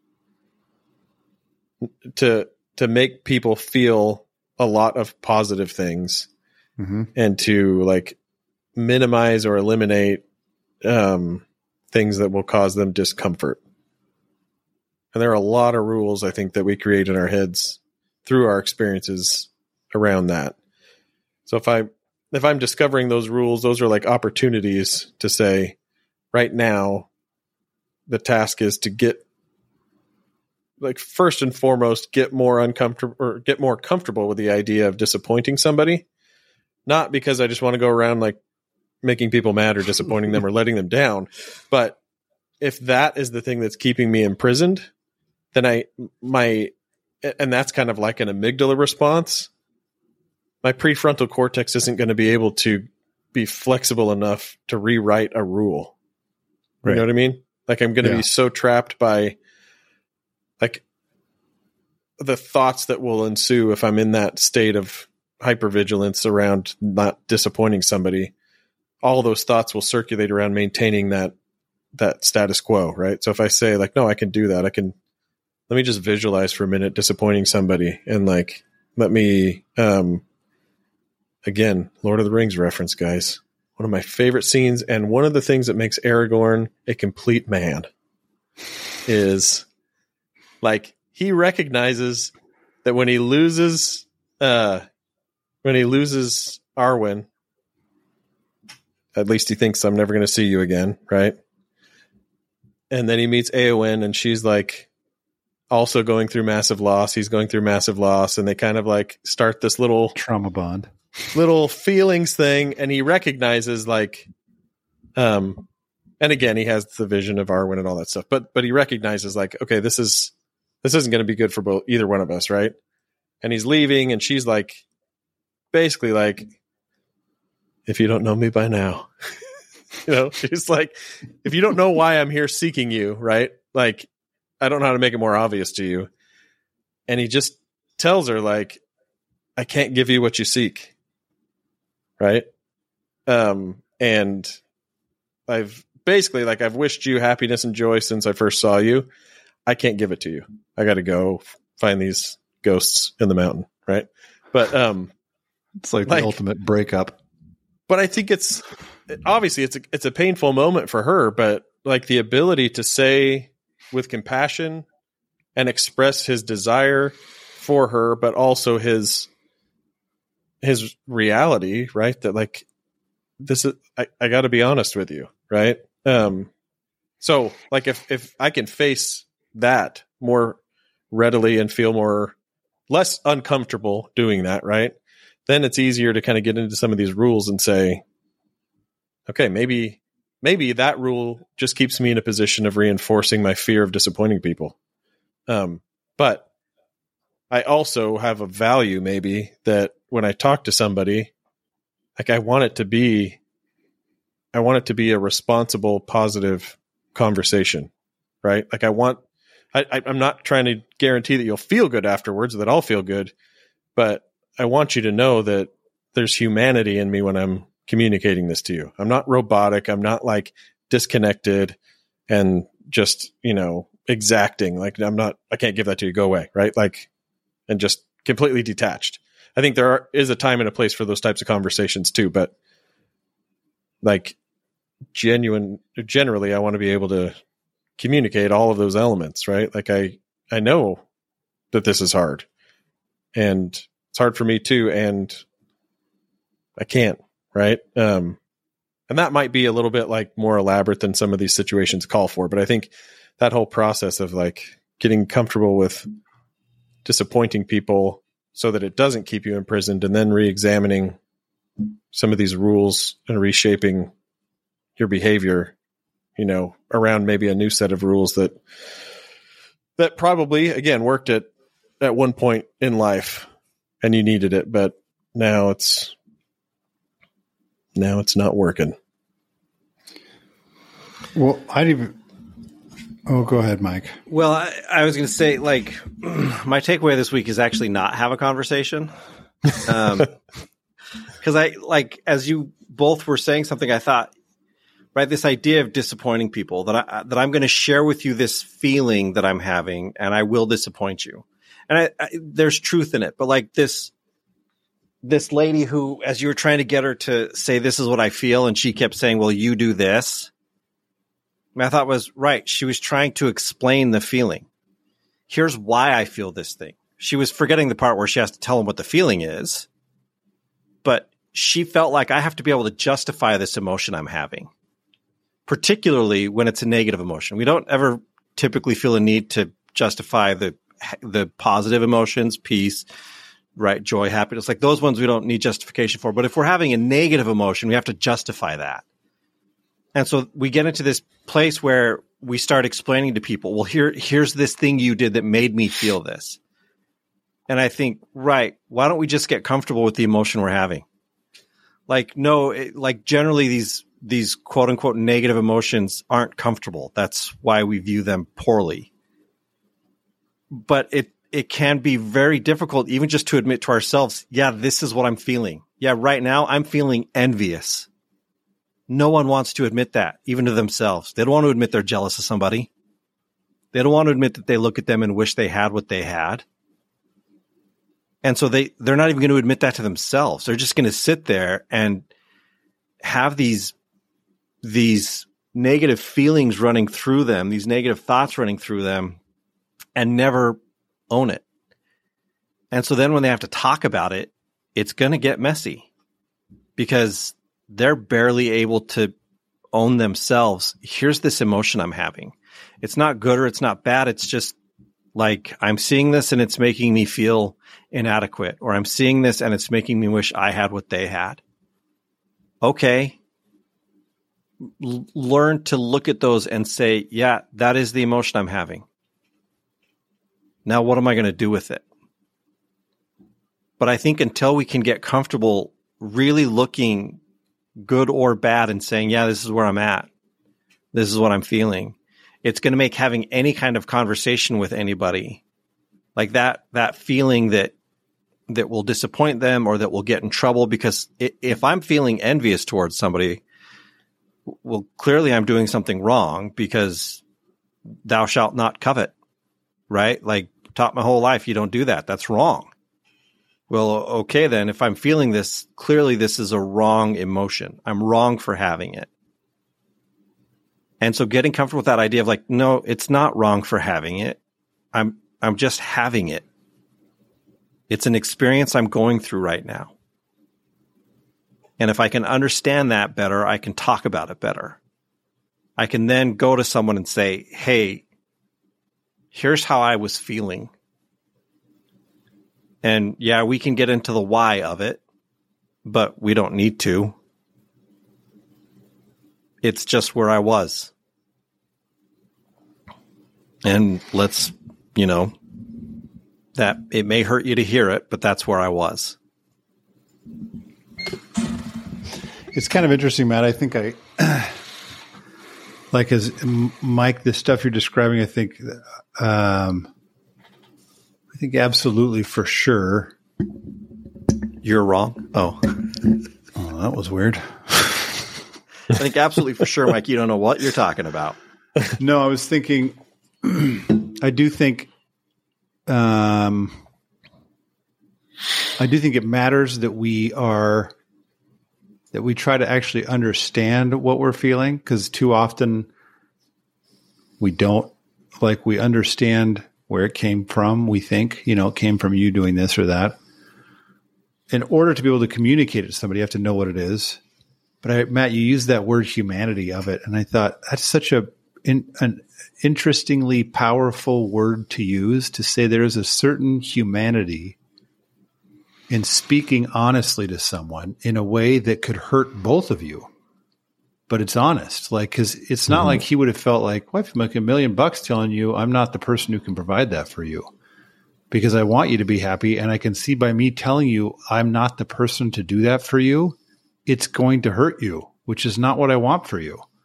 Speaker 2: to make people feel a lot of positive things and to like minimize or eliminate things that will cause them discomfort. And there are a lot of rules, I think, that we create in our heads through our experiences around that. So if I'm discovering those rules, those are like opportunities to say, right now, the task is to get, like, first and foremost, get more uncomfortable or get more comfortable with the idea of disappointing somebody. Not because I just want to go around like making people mad or disappointing them or letting them down. But if that is the thing that's keeping me imprisoned, then and that's kind of like an amygdala response. My prefrontal cortex isn't going to be able to be flexible enough to rewrite a rule. Right. You know what I mean? Like I'm going to be so trapped by like the thoughts that will ensue if I'm in that state of hypervigilance around not disappointing somebody. All those thoughts will circulate around maintaining that status quo, right? So if I say like, no, I can do that. Let me just visualize for a minute disappointing somebody and like, let me, again, Lord of the Rings reference, guys. One of my favorite scenes and one of the things that makes Aragorn a complete man is like he recognizes that when he loses Arwen, at least he thinks I'm never going to see you again, right? And then he meets Eowyn and she's like also going through massive loss. He's going through massive loss and they kind of like start this little
Speaker 1: trauma bond.
Speaker 2: Little feelings thing, and he recognizes like and again he has the vision of Arwen and all that stuff, but he recognizes like, okay, this isn't going to be good for either one of us, right? And he's leaving and she's like basically like, if you don't know me by now, you know, she's like, if you don't know why I'm here seeking you, right? Like I don't know how to make it more obvious to you. And he just tells her like, I can't give you what you seek. Right. And I've basically like, I've wished you happiness and joy since I first saw you. I can't give it to you. I got to go find these ghosts in the mountain. Right. But,
Speaker 1: it's like the ultimate breakup.
Speaker 2: But I think it's obviously it's a painful moment for her, but like the ability to say with compassion and express his desire for her, but also his reality, right? That like, this is, I got to be honest with you. Right. So like if I can face that more readily and feel less uncomfortable doing that, right? Then it's easier to kind of get into some of these rules and say, okay, maybe that rule just keeps me in a position of reinforcing my fear of disappointing people. But I also have a value maybe that when I talk to somebody, like I want it to be a responsible, positive conversation, right? Like I'm not trying to guarantee that you'll feel good afterwards, that I'll feel good, but I want you to know that there's humanity in me when I'm communicating this to you. I'm not robotic. I'm not like disconnected and just, you know, exacting. Like I can't give that to you. Go away. Right. Like, and just completely detached. I think is a time and a place for those types of conversations too, but like generally I want to be able to communicate all of those elements, right? Like I know that this is hard and it's hard for me too. And I can't, right? And that might be a little bit like more elaborate than some of these situations call for, but I think that whole process of like getting comfortable with disappointing people so that it doesn't keep you imprisoned and then re-examining some of these rules and reshaping your behavior, you know, around maybe a new set of rules that probably again worked at one point in life and you needed it, but now it's not working.
Speaker 1: Well, Oh, go ahead, Mike.
Speaker 3: Well, I was going to say, like, my takeaway this week is actually not have a conversation. Because as you both were saying something, I thought, right, this idea of disappointing people, that I'm going to share with you this feeling that I'm having, and I will disappoint you. And there's truth in it. But like this lady who, as you were trying to get her to say, this is what I feel, and she kept saying, well, you do this. I thought was right. She was trying to explain the feeling. Here's why I feel this thing. She was forgetting the part where she has to tell him what the feeling is. But she felt like I have to be able to justify this emotion I'm having, particularly when it's a negative emotion. We don't ever typically feel a need to justify the positive emotions, peace, right, joy, happiness. Like those ones we don't need justification for. But if we're having a negative emotion, we have to justify that. And so we get into this place where we start explaining to people, well, here's this thing you did that made me feel this. And I think, right, why don't we just get comfortable with the emotion we're having? Like, no, like generally these quote unquote negative emotions aren't comfortable. That's why we view them poorly. But it can be very difficult even just to admit to ourselves, yeah, this is what I'm feeling. Yeah, right now I'm feeling envious. No one wants to admit that, even to themselves. They don't want to admit they're jealous of somebody. They don't want to admit that they look at them and wish they had what they had. And so they're not even going to admit that to themselves. They're just going to sit there and have these negative feelings running through them, these negative thoughts running through them, and never own it. And so then when they have to talk about it, it's going to get messy because they're barely able to own themselves. Here's this emotion I'm having. It's not good or it's not bad. It's just like I'm seeing this and it's making me feel inadequate, or I'm seeing this and it's making me wish I had what they had. Okay. Learn to look at those and say, yeah, that is the emotion I'm having. Now, what am I going to do with it? But I think until we can get comfortable really looking good or bad and saying, yeah, this is where I'm at, this is what I'm feeling, it's going to make having any kind of conversation with anybody like that feeling that will disappoint them or that will get in trouble. Because if I'm feeling envious towards somebody, well, clearly I'm doing something wrong, because thou shalt not covet, right? Like, taught my whole life, you don't do that. That's wrong. Well, okay, then if I'm feeling this, clearly this is a wrong emotion. I'm wrong for having it. And so getting comfortable with that idea of like, no, it's not wrong for having it. I'm just having it. It's an experience I'm going through right now. And if I can understand that better, I can talk about it better. I can then go to someone and say, hey, here's how I was feeling. And yeah, we can get into the why of it, but we don't need to. It's just where I was. And let's, that it may hurt you to hear it, but that's where I was.
Speaker 1: It's kind of interesting, Matt. I think like as Mike, the stuff you're describing, I think absolutely for sure.
Speaker 3: You're wrong. Oh,
Speaker 1: that was weird.
Speaker 3: I think absolutely for sure, Mike, you don't know what you're talking about.
Speaker 1: No, I was thinking, I do think it matters that we try to actually understand what we're feeling, because too often we don't. Like, we understand where it came from. We think, it came from you doing this or that. In order to be able to communicate it to somebody, you have to know what it is. But Matt, you used that word humanity of it. And I thought that's such an interestingly powerful word to use, to say there is a certain humanity in speaking honestly to someone in a way that could hurt both of you. But it's honest, like, because it's not like he would have felt like, well, if I make $1 million telling you I'm not the person who can provide that for you, because I want you to be happy. And I can see by me telling you I'm not the person to do that for you, it's going to hurt you, which is not what I want for you.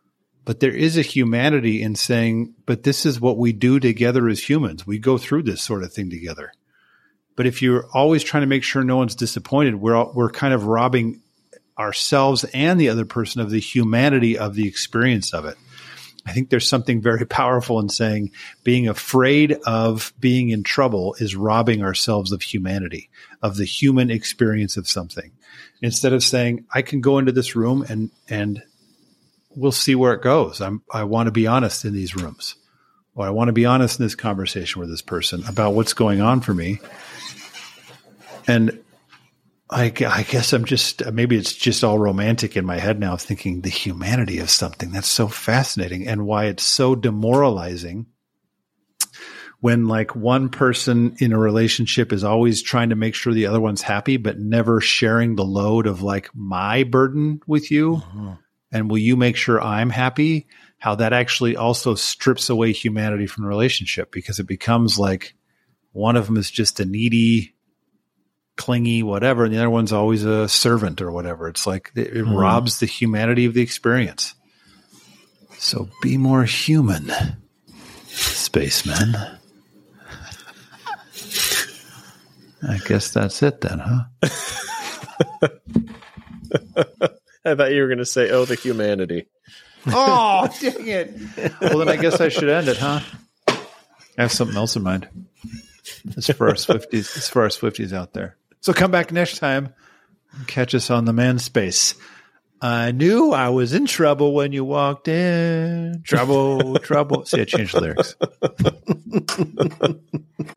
Speaker 1: But there is a humanity in saying, but this is what we do together as humans. We go through this sort of thing together. But if you're always trying to make sure no one's disappointed, we're kind of robbing ourselves and the other person of the humanity of the experience of it. I think there's something very powerful in saying being afraid of being in trouble is robbing ourselves of humanity, of the human experience of something. Instead of saying, I can go into this room and we'll see where it goes. I want to be honest in these rooms, or I want to be honest in this conversation with this person about what's going on for me. And I guess I'm just, maybe it's just all romantic in my head now, thinking the humanity of something. That's so fascinating, and why it's so demoralizing when like one person in a relationship is always trying to make sure the other one's happy, but never sharing the load of like my burden with you. Mm-hmm. And will you make sure I'm happy? How that actually also strips away humanity from the relationship, because it becomes like one of them is just a needy, clingy, whatever, and the other one's always a servant or whatever. It's like it robs the humanity of the experience. So be more human, spaceman. I guess that's it then, huh?
Speaker 2: I thought you were going to say, "Oh, the humanity."
Speaker 1: Oh, dang it! Well, then I guess I should end it, huh? I have something else in mind. It's for our Swifties. It's for our Swifties out there. So come back next time and catch us on the Man Space. I knew I was in trouble when you walked in. Trouble, trouble. See, I changed the lyrics.